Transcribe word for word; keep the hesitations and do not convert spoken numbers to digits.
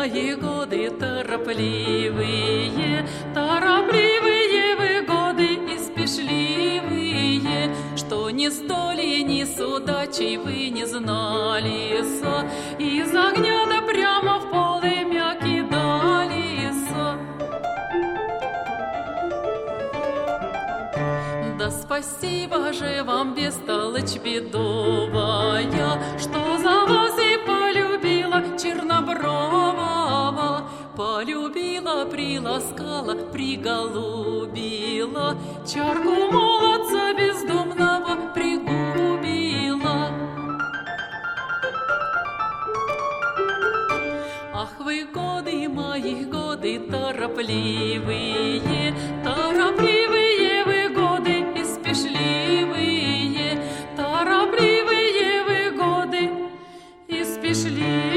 мои годы торопливые, торопливые вы годы и спешливые, что ни с долей, ни с удачей вы не знали, из огня да прямо в полымя кидались. Да спасибо же вам, бестолочь бедовая, что за вас и полюбила чернобрового, полюбила, приласкала, приголубила, чарку молодца бездомного пригубила. Ах вы годы мои, годы торопливые, торопливые вы годы и спешливые, торопливые вы годы и спешливые.